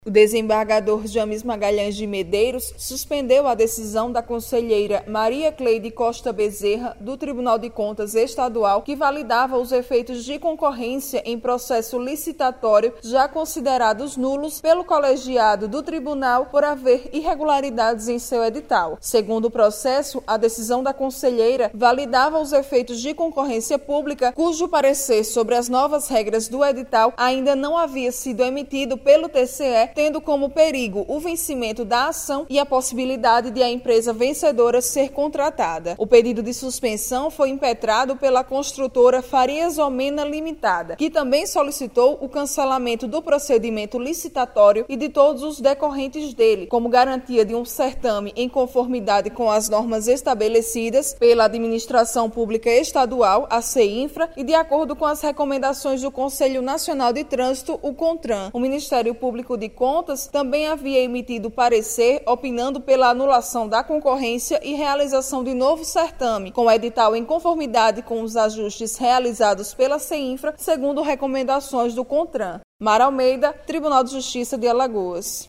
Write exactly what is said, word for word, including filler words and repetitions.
O desembargador James Magalhães de Medeiros suspendeu a decisão da conselheira Maria Cleide Costa Bezerra, do Tribunal de Contas Estadual, que validava os efeitos de concorrência em processo licitatório já considerados nulos pelo colegiado do tribunal por haver irregularidades em seu edital. Segundo o processo, a decisão da conselheira validava os efeitos de concorrência pública, cujo parecer sobre as novas regras do edital ainda não havia sido emitido pelo T C E, tendo como perigo o vencimento da ação e a possibilidade de a empresa vencedora ser contratada. O pedido de suspensão foi impetrado pela construtora Farias Omena Limitada, que também solicitou o cancelamento do procedimento licitatório e de todos os decorrentes dele, como garantia de um certame em conformidade com as normas estabelecidas pela Administração Pública Estadual, a CEINFRA, e de acordo com as recomendações do Conselho Nacional de Trânsito, o CONTRAN. O Ministério Público de Contas também havia emitido parecer opinando pela anulação da concorrência e realização de novo certame, com o edital em conformidade com os ajustes realizados pela CEINFRA, segundo recomendações do CONTRAN. Mara Almeida, Tribunal de Justiça de Alagoas.